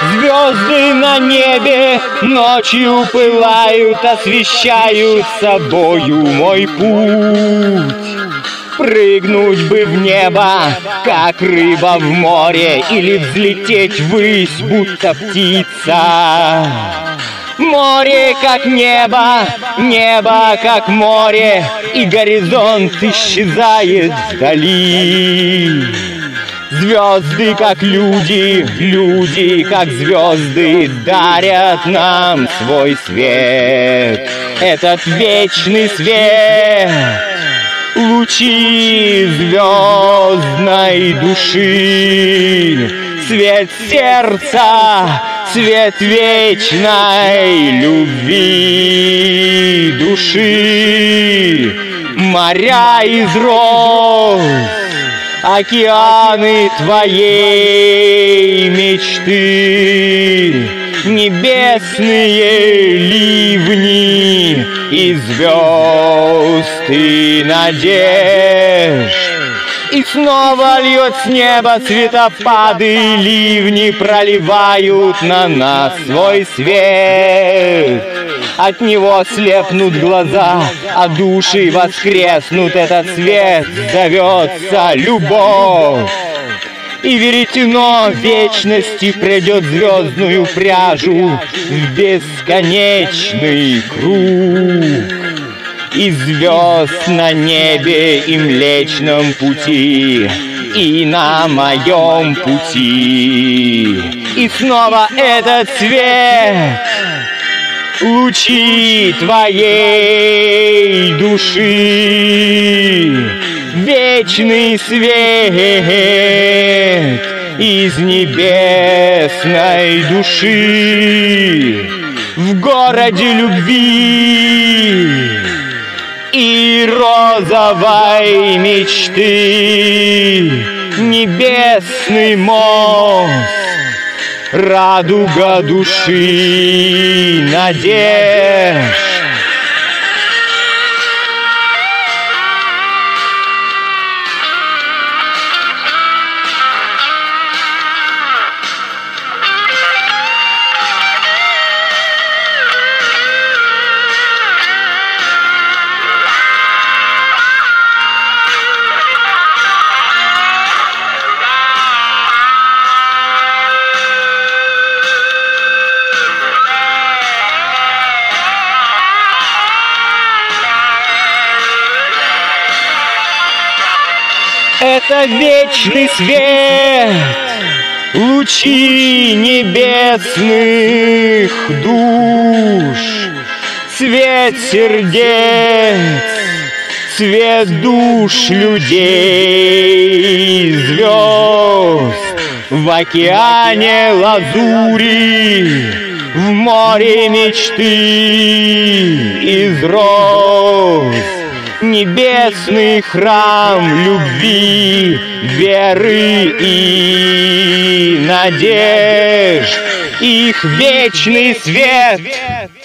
Звезды на небе ночью пылают, освещают собою мой путь. Прыгнуть бы в небо, как рыба в море, или взлететь ввысь, будто птица. Море как небо, небо как море, и горизонт исчезает вдали. Звезды как люди, люди как звезды дарят нам свой свет. Этот вечный свет, лучи звездной души, свет сердца, свет вечной любви души, моря из роз, океаны твоей мечты, небесные ливни и звезд и надежд. И снова льет с неба цветопады, ливни проливают на нас свой свет. От него слепнут глаза, а души воскреснут. Этот свет зовется любовь. И веретено вечности придет звездную пряжу в бесконечный круг. И звезд на небе и Млечном пути, и на моем пути. И снова этот свет, лучи твоей души, вечный свет из небесной души в городе любви и розовой мечты. Небесный мост, радуга души, надежд. Это вечный свет, лучи небесных душ, свет сердец, свет душ людей, звезд в океане лазури, в море мечты из роз. Небесный храм любви, веры и надежд, их вечный свет